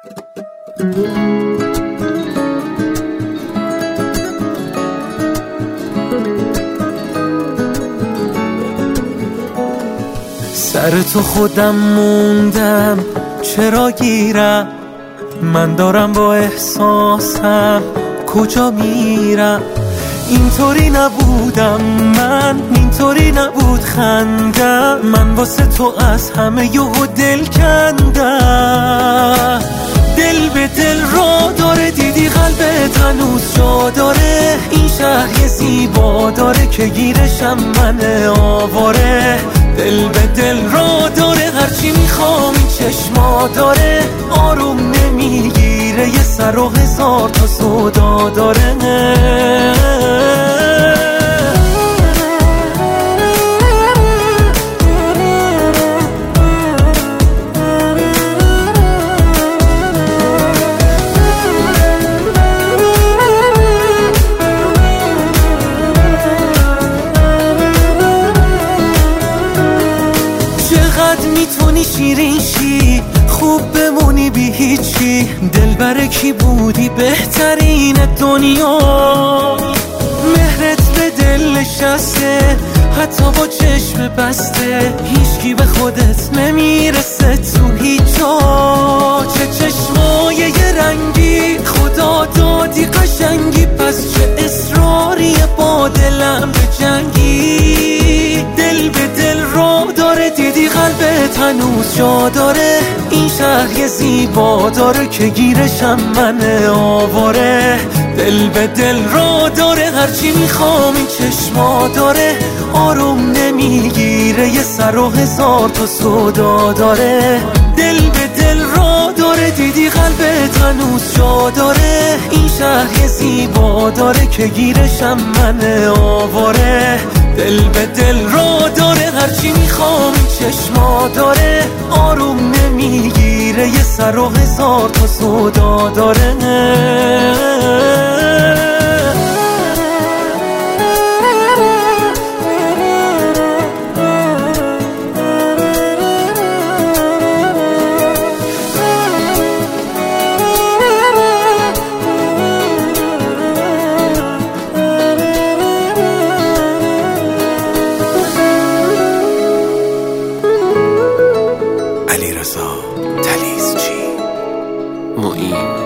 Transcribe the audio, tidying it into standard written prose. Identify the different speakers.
Speaker 1: سر تو خودم موندم چرا گیرم، من دارم با احساسم کجا میرم. اینطوری نبودم من، اینطوری نبود خندم، من واسه تو از همه یهو دل کندم. دل به دل را داره، دیدی قلبت هنوز جا داره. این شهر یه زیبا داره که گیرشم من آواره. دل به دل را داره، هرچی میخوام این چشما داره. آروم نمیگیره، یه سر و هزار تا سودا داره. میتونی شیرین شی، خوب بمونی بی هیچی. دلبر کی بودی بهترین دنیا، مهرت به دل نشسته حتی با چشم بسته. هیچکی به خودت نمیرسه تو هیچ جا. چه چشمای یه رنگی، خدا دادی قشنگی. پس چه اصراری با دلم به جنگی. دل به دل را داره، دیدی قلبت هنوز جا داره. این شهر یه زیبا داره که گیرشم من آواره. دل به دل را داره، هرچی میخوام این چشما داره. آروم نمیگیره، یه سر و هزار تا سودا داره. دل به دل را داره، دیدی قلبت هنوز جا داره. این شهر یه زیبا داره که گیرشم من آواره. دل به دل را داره، هرچی میخوام این چشما داره. آروم نمیگیره، یه سر و هزار تا سودا داره. علیرضا تلیسچی، معین.